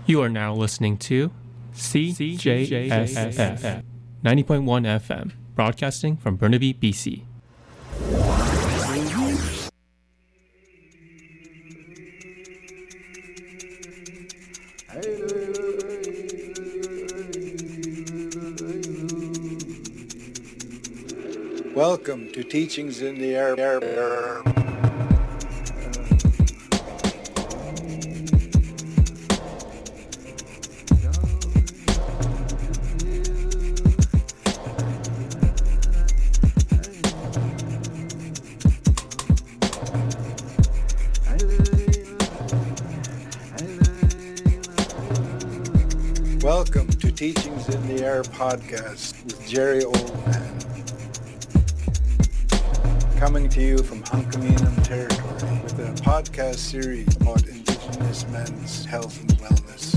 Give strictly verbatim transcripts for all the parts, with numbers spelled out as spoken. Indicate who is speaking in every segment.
Speaker 1: You are now listening to C J S F ninety point one F M, broadcasting from Burnaby, B C.
Speaker 2: Welcome to Teachings in the Air. Welcome to Teachings in the Air podcast with Jerry Oldman. Coming to you from Hunkaminam territory with a podcast series about Indigenous men's health and wellness.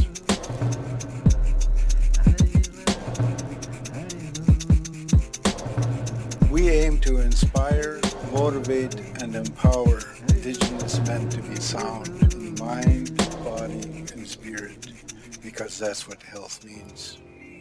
Speaker 2: We aim to inspire, motivate, and empower Indigenous men to be sound in mind, body, and spirit, because that's what health means.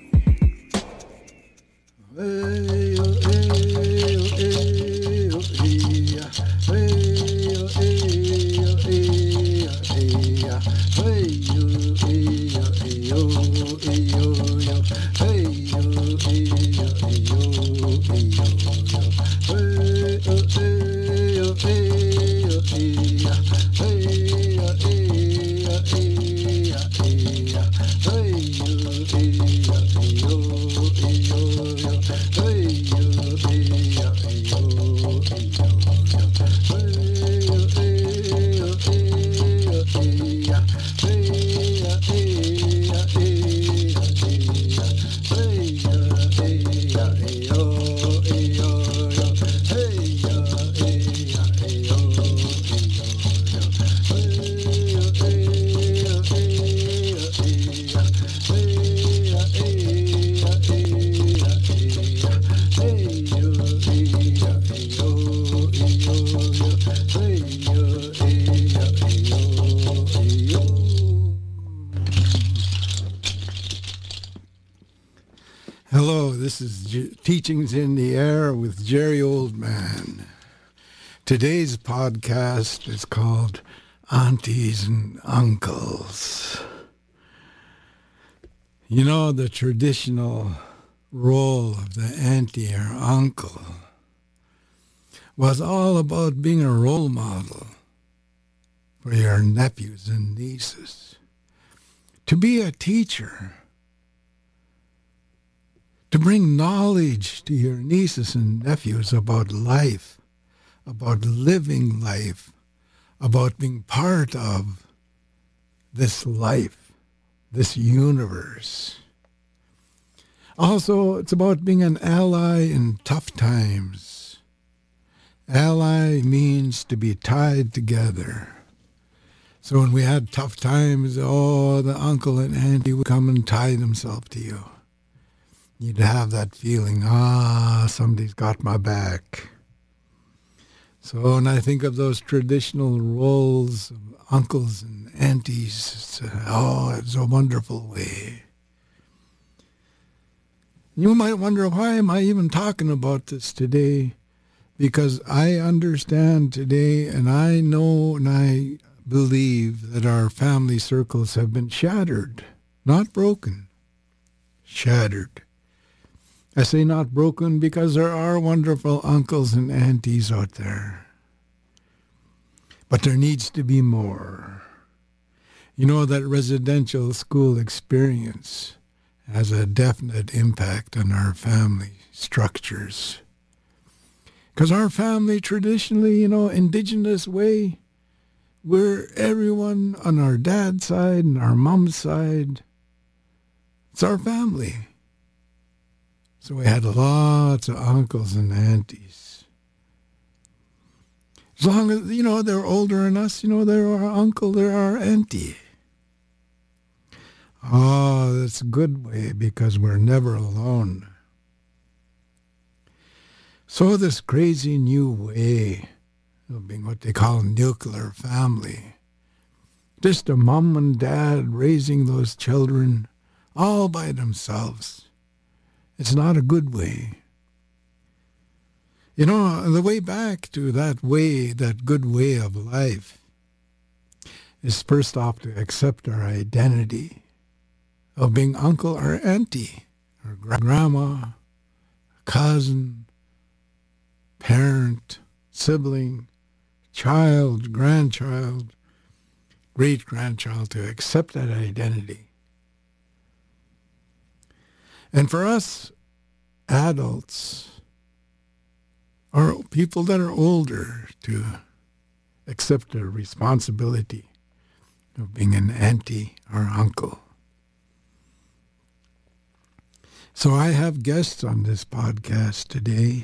Speaker 2: Hello, this is J- Teachings in the Air with Jerry Oldman. Today's podcast is called Aunties and Uncles. You know, the traditional role of the auntie or uncle was all about being a role model for your nephews and nieces. To be a teacher, to bring knowledge to your nieces and nephews about life, about living life, about being part of this life, this universe. Also, it's about being an ally in tough times. Ally means to be tied together. So when we had tough times, oh, the uncle and auntie would come and tie themselves to you. You'd have that feeling, ah, somebody's got my back. So when I think of those traditional roles of uncles and aunties, it's, uh, oh, it's a wonderful way. You might wonder, why am I even talking about this today? Because I understand today, and I know and I believe that our family circles have been shattered, not broken, shattered. I say not broken because there are wonderful uncles and aunties out there. But there needs to be more. You know, that residential school experience has a definite impact on our family structures. Because our family traditionally, you know, indigenous way, we're everyone on our dad's side and our mom's side. It's our family. So we had lots of uncles and aunties. As long as, you know, they're older than us, you know, they're our uncle, they're our auntie. Oh, that's a good way because we're never alone. So this crazy new way of being what they call a nuclear family Just a mom and dad raising those children all by themselves. It's not a good way. You know, the way back to that way, that good way of life, is first off to accept our identity of being uncle or auntie, or grandma, cousin, parent, sibling, child, grandchild, great-grandchild, to accept that identity. And for us adults, or people that are older, to accept the responsibility of being an auntie or uncle. So I have guests on this podcast today.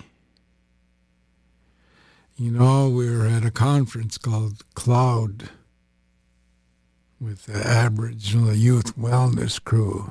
Speaker 2: You know, we were at a conference called Cloud with the Aboriginal Youth Wellness Crew.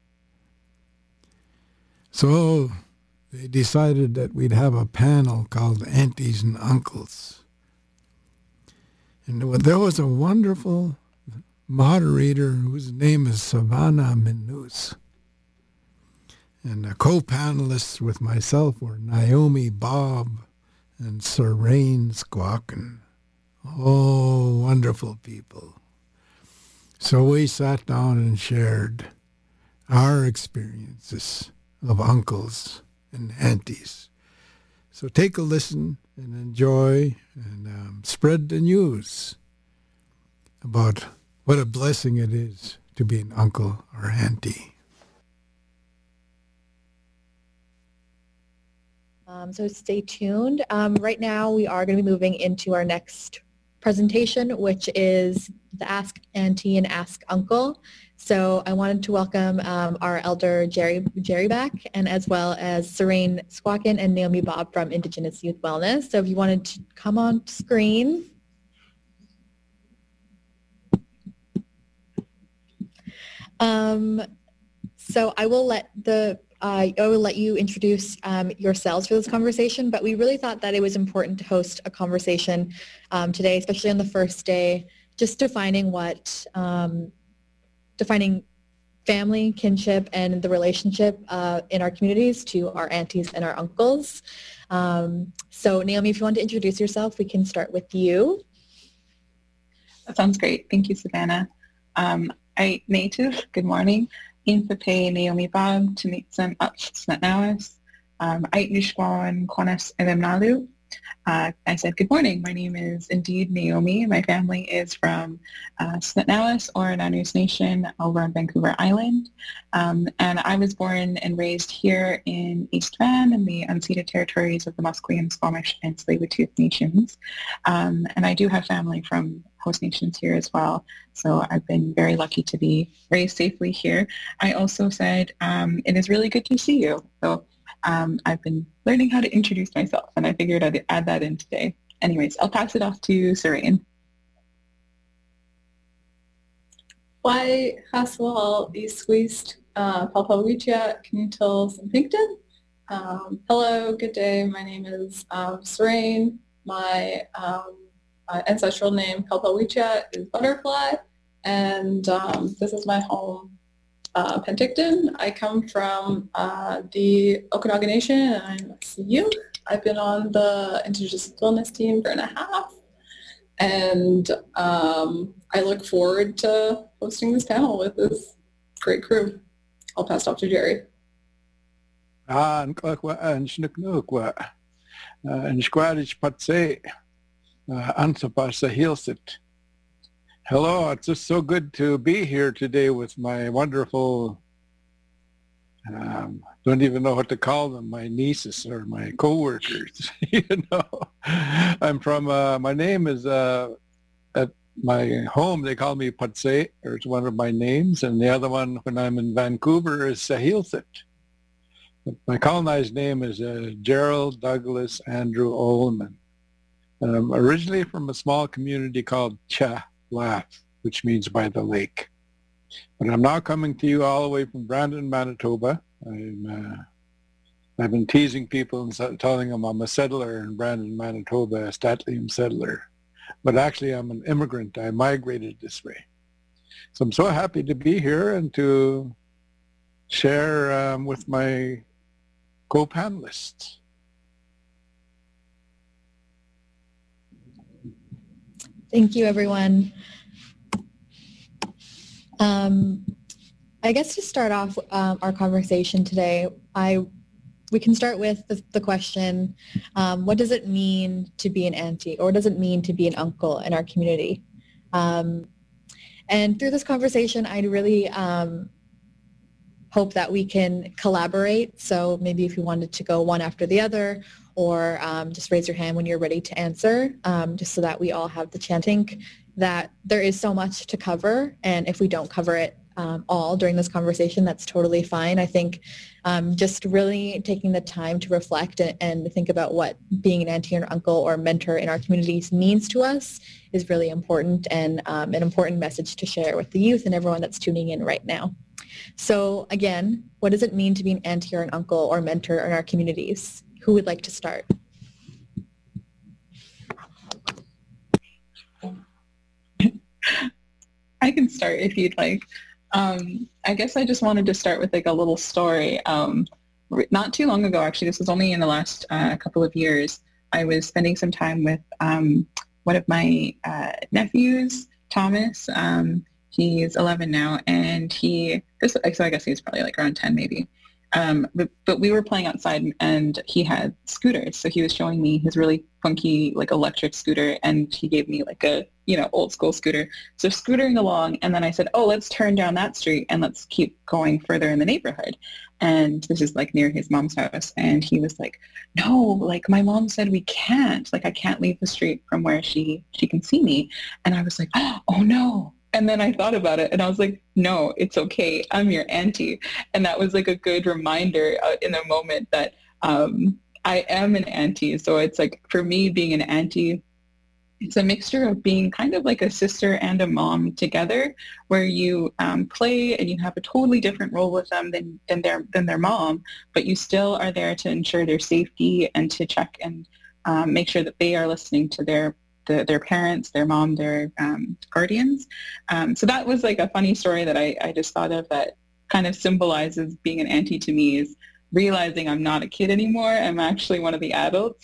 Speaker 2: So they decided that we'd have a panel called Aunties and Uncles. And there was a wonderful moderator whose name is Savannah Minus. And the co-panelists with myself were Naomi Bob and Serene Squawkin. Oh, wonderful people. So we sat down and shared our experiences of uncles and aunties. So take a listen and enjoy and um, spread the news about what a blessing it is to be an uncle or auntie.
Speaker 3: Um, so stay tuned. Um, right now we are going to be moving into our next presentation, which is the Ask Auntie and Ask Uncle. So I wanted to welcome um, our elder Jerry Jerry back, and as well as Serene Squawkin and Naomi Bob from Indigenous Youth Wellness. So if you wanted to come on screen. Um, so I will let the uh, I will let you introduce um, yourselves for this conversation, but we really thought that it was important to host a conversation um, today, especially on the first day, just defining what um, defining family, kinship, and the relationship uh, in our communities to our aunties and our uncles. Um, so Naomi, if you want to introduce yourself, we can start with you.
Speaker 4: That sounds great. Thank you, Savannah. Um, I native, good morning. Infape Naomi Bob, to meet some up Snatnawas. Um, Ait Nishwan Konas Elemnalu. Uh, I said, good morning. My name is indeed Naomi. My family is from uh, Snetnawas, or Nanu's Nation, over on Vancouver Island. Um, and I was born and raised here in East Van in the unceded territories of the Musqueam, Squamish, and Tsleil-Waututh Nations. Um, and I do have family from host nations here as well. So I've been very lucky to be raised safely here. I also said, um, it is really good to see you. So Um, I've been learning how to introduce myself, and I figured I'd add that in today. Anyways, I'll pass it off to Serene.
Speaker 5: Why Haswell East Squeezed uh Palpawicha Knutels and Pinkton. Um, hello, good day. My name is um, Serene. My um, uh, ancestral name Palpawicha is Butterfly, and um, this is my home. Uh, Penticton. I come from uh, the Okanagan Nation, and I'm a C U. I've been on the Indigenous Wellness team for and a half, and um, I look forward to hosting this panel with this great crew. I'll pass it off to Jerry.
Speaker 2: Ah, nkakwa anshnuknukwa, nshkwadich patse, ansapasa hilsit. Hello, it's just so good to be here today with my wonderful, um, don't even know what to call them, my nieces or my co-workers. You know, I'm from, uh, my name is, uh, at my home, they call me Patse, or it's one of my names, and the other one when I'm in Vancouver is Sahilsit. My colonized name is uh, Gerald Douglas Andrew Ullman. I'm originally from a small community called Cha. Laugh, which means by the lake. But I'm now coming to you all the way from Brandon, Manitoba. I'm, uh, I've been teasing people and telling them I'm a settler in Brandon, Manitoba, a Statlium settler. But actually I'm an immigrant. I migrated this way. So I'm so happy to be here and to share um, with my co-panelists.
Speaker 3: Thank you, everyone. Um, I guess to start off um, our conversation today, I we can start with the, the question, um, what does it mean to be an auntie, or what does it mean to be an uncle in our community? Um, and through this conversation, I really um, hope that we can collaborate. So maybe if you wanted to go one after the other, or um, just raise your hand when you're ready to answer, um, just so that we all have the chance. I think that there is so much to cover, and if we don't cover it um, all during this conversation, that's totally fine. I think um, just really taking the time to reflect and, and think about what being an auntie or uncle or mentor in our communities means to us is really important, and um, an important message to share with the youth and everyone that's tuning in right now. So again, what does it mean to be an auntie or an uncle or mentor in our communities? Who would like to start?
Speaker 4: I can start if you'd like. Um, I guess I just wanted to start with like a little story. Um, not too long ago, actually, this was only in the last uh, couple of years, I was spending some time with um, one of my uh, nephews, Thomas. Um, he's eleven now, and he, this, so I guess he's probably like around ten maybe. Um, but, but we were playing outside, and he had scooters. So he was showing me his really funky, like, electric scooter, and he gave me like a, you know, old school scooter. So scootering along, and then I said, oh, let's turn down that street and let's keep going further in the neighborhood. And this is like near his mom's house. And he was like, no, like my mom said we can't, like I can't leave the street from where she, she can see me. And I was like, oh no. And then I thought about it, and I was like, no, it's okay. I'm your auntie. And that was like a good reminder uh, in the moment that um, I am an auntie. So it's like, for me, being an auntie, it's a mixture of being kind of like a sister and a mom together, where you um, play and you have a totally different role with them than, than, their, than their mom, but you still are there to ensure their safety and to check and um, make sure that they are listening to their The, their parents, their mom, their um, guardians. Um, so that was like a funny story that I, I just thought of that kind of symbolizes being an auntie to me, is realizing I'm not a kid anymore. I'm actually one of the adults.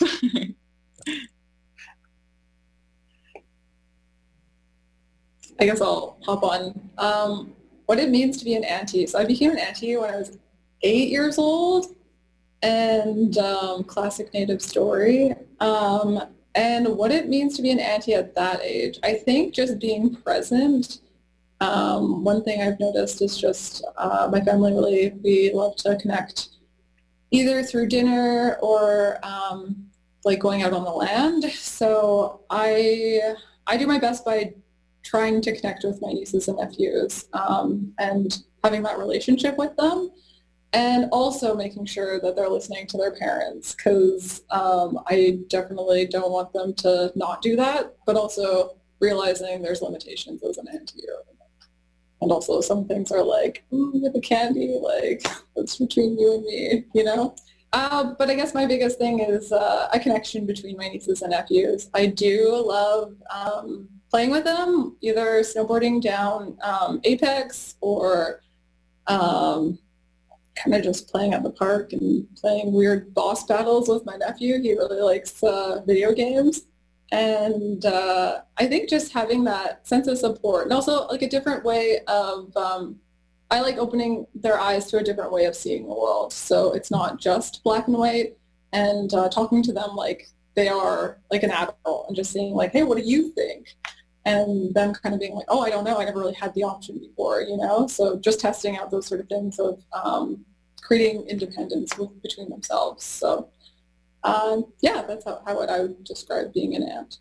Speaker 5: I guess I'll hop on. Um, what it means to be an auntie. So I became an auntie when I was eight years old, and um, classic Native story. Um, And what it means to be an auntie at that age, I think just being present. Um, one thing I've noticed is just uh, my family really, we love to connect either through dinner or um, like going out on the land. So I, I do my best by trying to connect with my nieces and nephews um, and having that relationship with them. And also making sure that they're listening to their parents, because um, I definitely don't want them to not do that, but also realizing there's limitations as an auntie. And also some things are like, mm, the candy, like, it's between you and me, you know? Uh, but I guess my biggest thing is uh, a connection between my nieces and nephews. I do love um, playing with them, either snowboarding down um, Apex or um, kind of just playing at the park and playing weird boss battles with my nephew. He really likes uh, video games. And uh, I think just having that sense of support, and also like a different way of, um, I like opening their eyes to a different way of seeing the world. So it's not just black and white, and uh, talking to them like they are like an adult and just saying like, hey, what do you think? And them kind of being like, oh, I don't know. I never really had the option before, you know? So just testing out those sort of things of um, creating independence with, between themselves. So um, yeah, that's how, how I would describe being an aunt.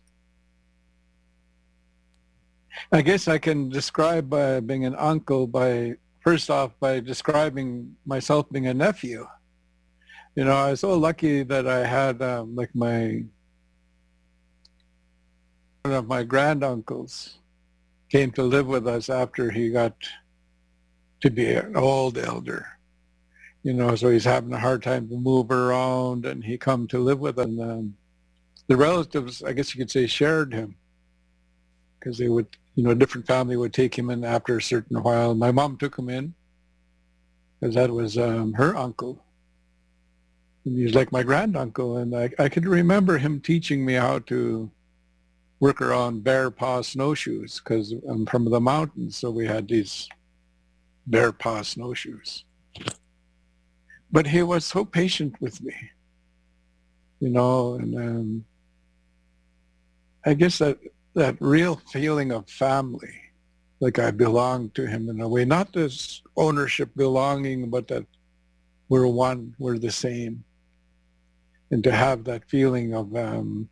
Speaker 2: I guess I can describe uh, being an uncle by, first off, by describing myself being a nephew. You know, I was so lucky that I had um, like my one of my granduncles came to live with us after he got to be an old elder. You know, so he's having a hard time to move around, and he come to live with us. And um, the relatives, I guess you could say, shared him, because they would you know, a different family would take him in after a certain while. My mom took him in because that was um, her uncle. And he was like my granduncle, and I, I could remember him teaching me how to work around bear paw snowshoes because I'm from the mountains, so we had these bear paw snowshoes. But he was so patient with me, you know, and um, I guess that that real feeling of family, like I belong to him in a way, not this ownership belonging, but that we're one, we're the same. And to have that feeling of, um,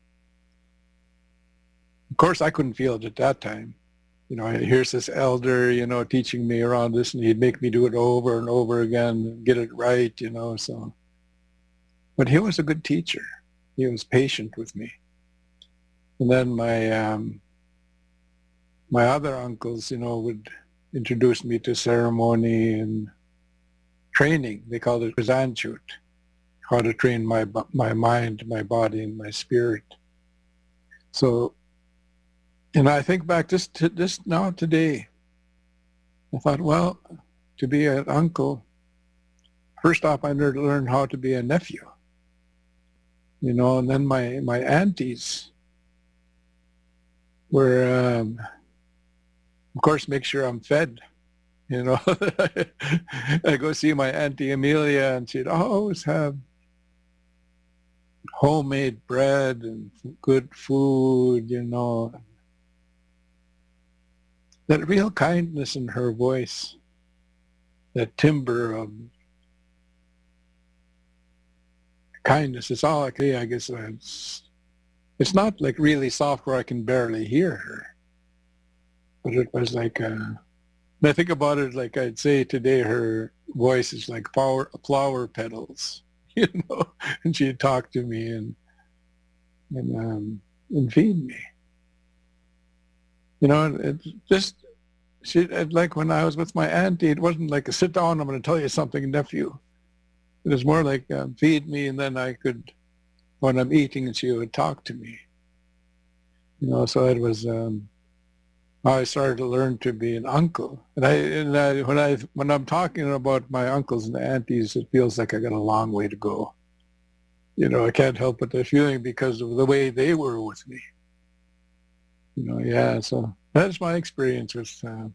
Speaker 2: of course I couldn't feel it at that time. You know, here's this elder, you know, teaching me around this, and he'd make me do it over and over again and get it right, you know, so. But he was a good teacher. He was patient with me. And then my um, my other uncles, you know, would introduce me to ceremony and training. They called it Kazanchut, how to train my my mind, my body, and my spirit. So, and I think back just to just now today, I thought, well, to be an uncle, first off, I learned how to be a nephew, you know, and then my my aunties were, um, of course, make sure I'm fed. You know, I go see my Auntie Amelia, and she'd always have homemade bread and good food, you know. That real kindness in her voice, that timbre of kindness, it's all okay, I guess. It's, it's not like really soft where I can barely hear her. But it was like, uh, when I think about it, like I'd say today, her voice is like flower, flower petals, you know, and she'd talk to me and and um, and feed me. You know, it just, she, like when I was with my auntie, it wasn't like a sit down, I'm going to tell you something, nephew. It was more like um, feed me, and then I could, when I'm eating, and she would talk to me. You know, so it was, um, I started to learn to be an uncle. And I, and I, when I, when I'm talking about my uncles and aunties, it feels like I got a long way to go. You know, I can't help but the feeling because of the way they were with me. You know, yeah, so that's my experience with uh,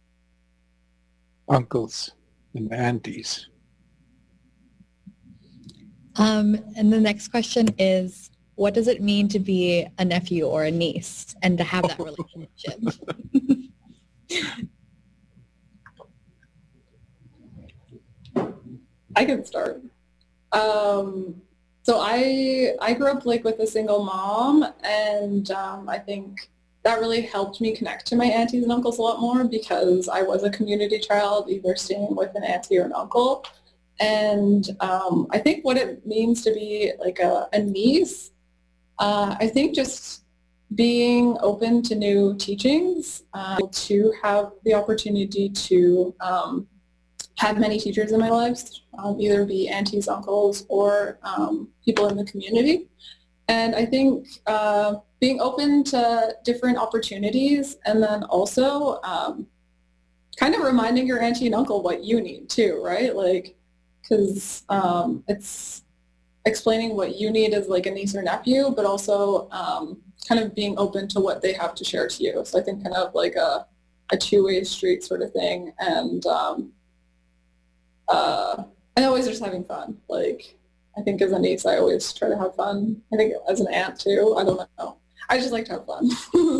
Speaker 2: uncles and aunties.
Speaker 3: Um, and the next question is, what does it mean to be a nephew or a niece and to have that relationship?
Speaker 5: I can start. Um, so I I grew up like with a single mom, and um, I think that really helped me connect to my aunties and uncles a lot more because I was a community child, either staying with an auntie or an uncle. And um, I think what it means to be like a, a niece, uh, I think just being open to new teachings, uh, to have the opportunity to um, have many teachers in my lives, um, either be aunties, uncles, or um, people in the community. And I think uh, being open to different opportunities, and then also um, kind of reminding your auntie and uncle what you need too, right? Like, because um, it's explaining what you need as like a niece or nephew, but also um, kind of being open to what they have to share to you. So I think kind of like a, a two-way street sort of thing. And um, uh, and always just having fun. Like, I think as a niece, I always try to have fun. I think as an aunt too, I don't know. I just like to have fun.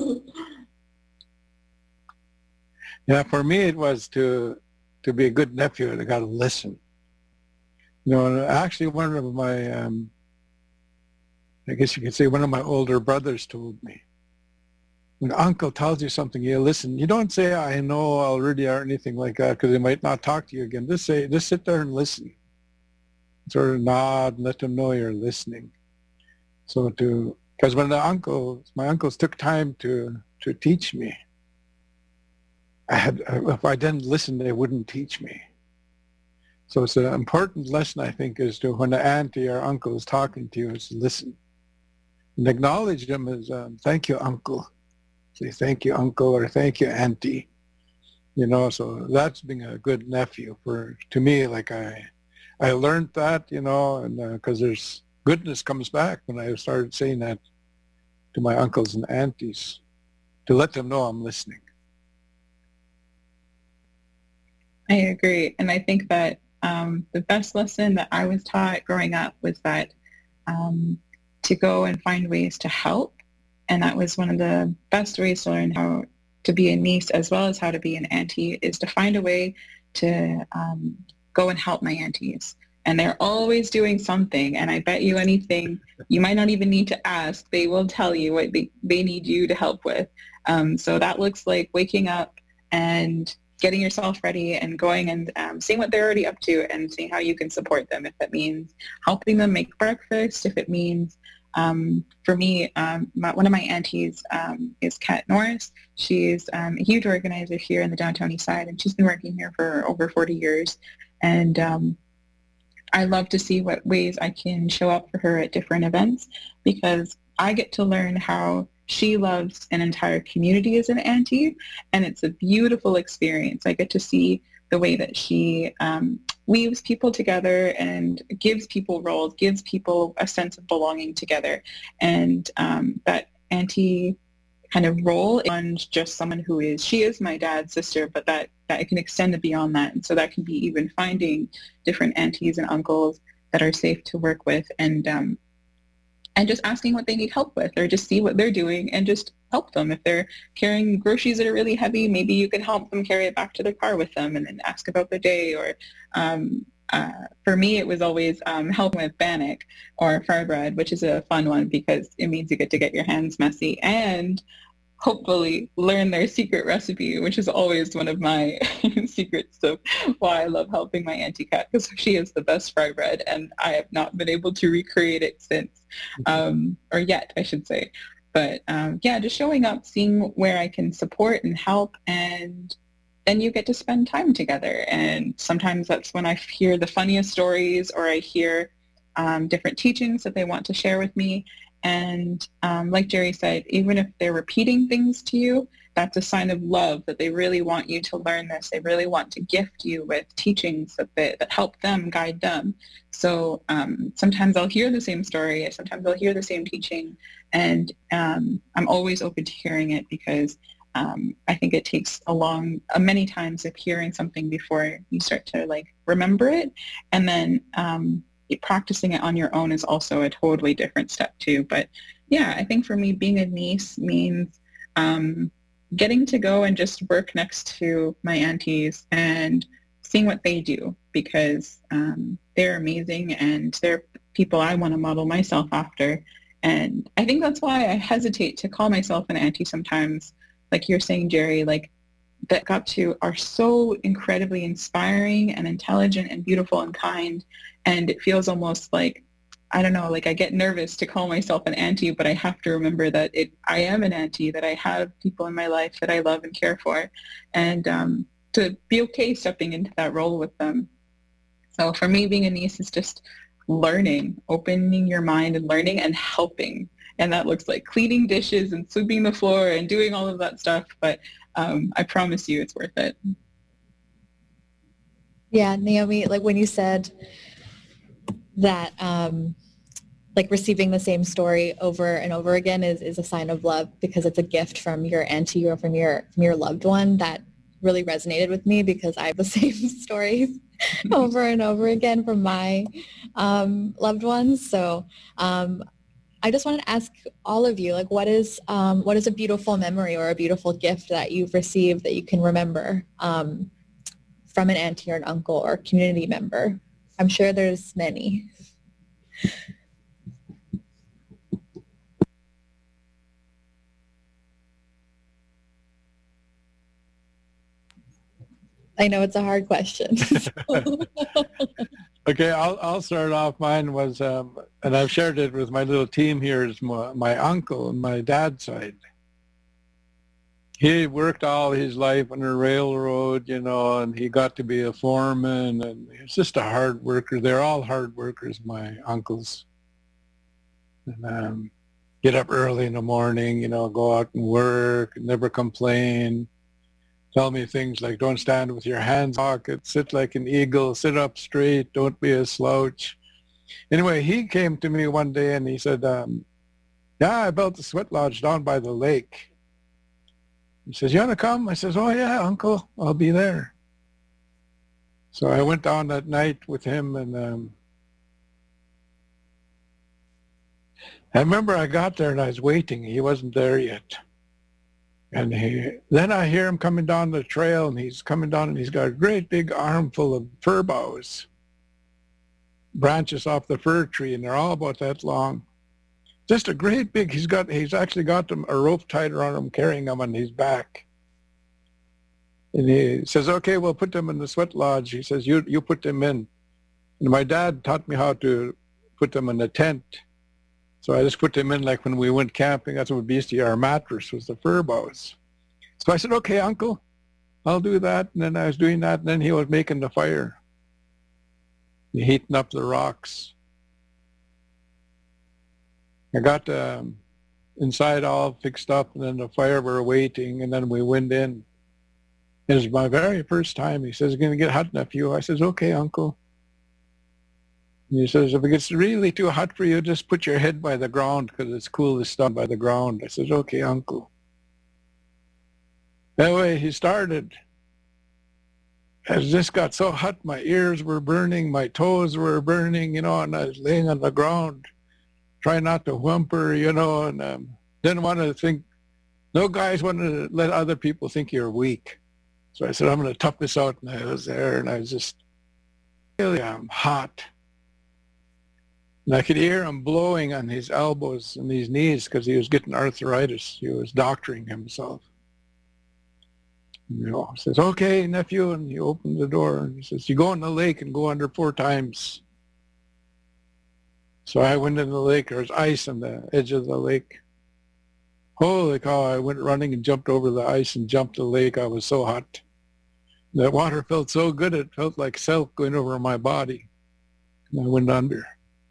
Speaker 2: Yeah, for me it was to to be a good nephew, I got to listen. You know, actually one of my, um, I guess you could say one of my older brothers told me, when uncle tells you something, you listen. You don't say, I know already or anything like that, because they might not talk to you again. Just say, just sit there and listen. Sort of nod and let them know you're listening. So to, because when the uncles, my uncles took time to, to teach me, I had, if I didn't listen, they wouldn't teach me. So it's an important lesson, I think, is to when the auntie or uncle is talking to you, is listen. And acknowledge them as, um, thank you, uncle. say thank you, uncle, or thank you, auntie. You know, so that's being a good nephew for to me. Like I, I learned that, you know, and because uh, there's goodness comes back when I started saying that to my uncles and aunties to let them know I'm listening.
Speaker 4: I agree. And I think that um, the best lesson that I was taught growing up was that um, to go and find ways to help. And that was one of the best ways to learn how to be a niece as well as how to be an auntie, is to find a way to um, go and help my aunties. And they're always doing something. And I bet you anything, you might not even need to ask. They will tell you what they, they need you to help with. Um, so that looks like waking up and getting yourself ready and going and um, seeing what they're already up to and seeing how you can support them. If it means helping them make breakfast, if it means, um, for me, um, my, one of my aunties um, is Kat Norris. She's um, a huge organizer here in the downtown east side, and she's been working here for over forty years. And um, I love to see what ways I can show up for her at different events, because I get to learn how she loves an entire community as an auntie, and it's a beautiful experience. I get to see the way that she um, weaves people together and gives people roles, gives people a sense of belonging together. And um, that auntie kind of role on just someone who is, she is my dad's sister, but that, that it can extend beyond that. And so that can be even finding different aunties and uncles that are safe to work with, and um, and just asking what they need help with, or just see what they're doing and just help them. If they're carrying groceries that are really heavy, maybe you can help them carry it back to their car with them, and then ask about their day. Or um, uh, for me, it was always um, helping with bannock or fry bread, which is a fun one because it means you get to get your hands messy and hopefully learn their secret recipe, which is always one of my secrets of why I love helping my Auntie Kat, because she is the best fry bread, and I have not been able to recreate it since, um, or yet, I should say. But um, yeah, just showing up, seeing where I can support and help, and then you get to spend time together. And sometimes that's when I hear the funniest stories, or I hear um, different teachings that they want to share with me. And um, like Jerry said, even if they're repeating things to you, that's a sign of love, that they really want you to learn this. They really want to gift you with teachings that, they, that help them, guide them. So um, sometimes I'll hear the same story, sometimes I'll hear the same teaching, and um, I'm always open to hearing it, because um, I think it takes a long, uh, many times of hearing something before you start to like remember it. And then um, practicing it on your own is also a totally different step too. But yeah, I think for me, being a niece means um, getting to go and just work next to my aunties and seeing what they do, because um, they're amazing and they're people I want to model myself after. And I think that's why I hesitate to call myself an auntie sometimes. Like you're saying, Jerry, like that got to are so incredibly inspiring and intelligent and beautiful and kind. And it feels almost like, I don't know, like I get nervous to call myself an auntie, but I have to remember that it, I am an auntie, that I have people in my life that I love and care for, and um, to be okay stepping into that role with them. So for me, being a niece is just learning, opening your mind and learning and helping. And that looks like cleaning dishes and sweeping the floor and doing all of that stuff. But um, I promise you it's worth it.
Speaker 3: Yeah, Naomi, like when you said that um, like receiving the same story over and over again is, is a sign of love, because it's a gift from your auntie or from your from your loved one, that really resonated with me, because I have the same stories over and over again from my um, loved ones. So um, I just wanted to ask all of you, like, what is um, what is a beautiful memory or a beautiful gift that you've received that you can remember um, from an auntie or an uncle or community member? I'm sure there's many. I know it's a hard question.
Speaker 2: Okay, I'll I'll start off. Mine was, um, and I've shared it with my little team here, is my, my uncle on my dad's side. He worked all his life on a railroad, you know, and he got to be a foreman, and he's just a hard worker. They're all hard workers, my uncles. And um, get up early in the morning, you know, go out and work, never complain. Tell me things like, don't stand with your hands in your pocket, sit like an eagle, sit up straight, don't be a slouch. Anyway, he came to me one day and he said, um, yeah, I built the sweat lodge down by the lake. He says, you want to come? I says, oh yeah, Uncle, I'll be there. So I went down that night with him, and um, I remember I got there and I was waiting. He wasn't there yet. And he, then I hear him coming down the trail, and he's coming down and he's got a great big armful of fir boughs, branches off the fir tree, and they're all about that long. Just a great big, he's got, he's actually got them, a rope tied around him, carrying them on his back. And he says, okay, we'll put them in the sweat lodge. He says, you, you put them in. And my dad taught me how to put them in a tent. So I just put them in like when we went camping. That's what used to be our mattress, was the fir boughs. So I said, okay, Uncle, I'll do that. And then I was doing that, and then he was making the fire. He heating up the rocks. I got um, inside all fixed up, and then the fire were waiting, and then we went in. It was my very first time. He says, going to get hot enough for you? I says, okay, Uncle. And he says, if it gets really too hot for you, just put your head by the ground, because it's coolest down by the ground. I says, okay, Uncle. Anyway, he started. It just got so hot, my ears were burning, my toes were burning, you know, and I was laying on the ground, trying not to whimper, you know, and um, didn't want to think, no guys want to let other people think you're weak. So I said, I'm going to tough this out, and I was there, and I was just really um, hot. And I could hear him blowing on his elbows and his knees because he was getting arthritis. He was doctoring himself. You know, he says, okay, nephew, and he opened the door, and he says, you go in the lake and go under four times. So I went in the lake. There was ice on the edge of the lake. Holy cow, I went running and jumped over the ice and jumped the lake. I was so hot. The water felt so good, it felt like silk going over my body. And I went under.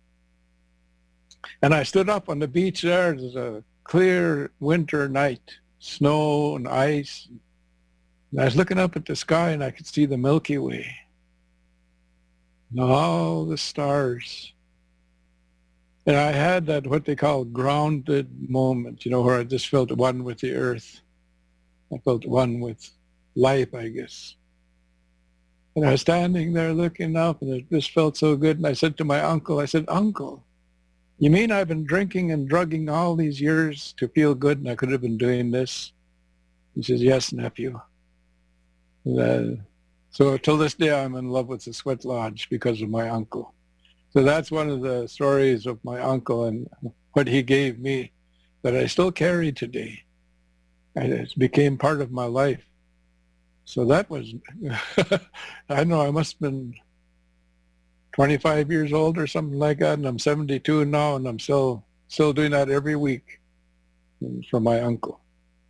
Speaker 2: And I stood up on the beach there. It was a clear winter night, snow and ice. And I was looking up at the sky, and I could see the Milky Way. And all the stars. And I had that, what they call grounded moment, you know, where I just felt one with the earth. I felt one with life, I guess. And I was standing there looking up, and it just felt so good. And I said to my uncle, I said, Uncle, you mean I've been drinking and drugging all these years to feel good, and I could have been doing this? He says, yes, nephew. And, uh, so till this day, I'm in love with the Sweat Lodge because of my uncle. So that's one of the stories of my uncle and what he gave me that I still carry today. And it became part of my life. So that was, I don't know, I must have been twenty-five years old or something like that, and I'm seventy-two now, and I'm still still doing that every week for my uncle.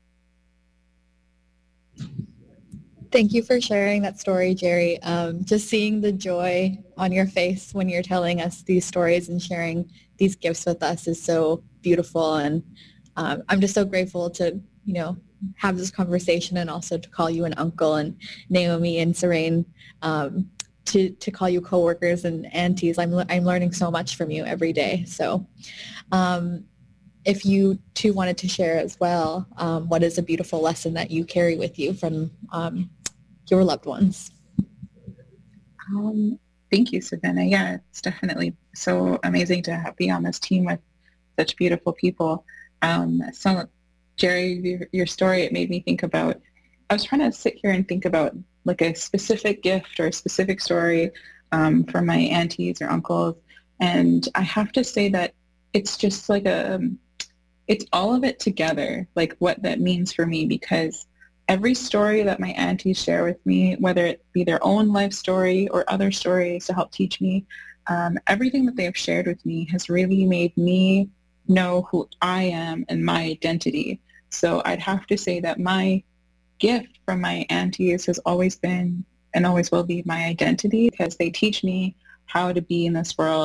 Speaker 3: Thank you for sharing that story, Jerry. Um, just seeing the joy on your face when you're telling us these stories and sharing these gifts with us is so beautiful. And um, I'm just so grateful to, you know, have this conversation, and also to call you an uncle, and Naomi and Serene, um, to, to call you coworkers and aunties. I'm, I'm learning so much from you every day. So um, if you too wanted to share as well, um, what is a beautiful lesson that you carry with you from um, your loved ones?
Speaker 4: Um, thank you, Savannah. Yeah, it's definitely so amazing to have, be on this team with such beautiful people. Um, so, Jerry, your, your story, it made me think about, I was trying to sit here and think about like a specific gift or a specific story um, from my aunties or uncles. And I have to say that it's just like a, it's all of it together, like what that means for me, because every story that my aunties share with me, whether it be their own life story or other stories to help teach me, um, everything that they have shared with me has really made me know who I am and my identity. So I'd have to say that my gift from my aunties has always been and always will be my identity, because they teach me how to be in this world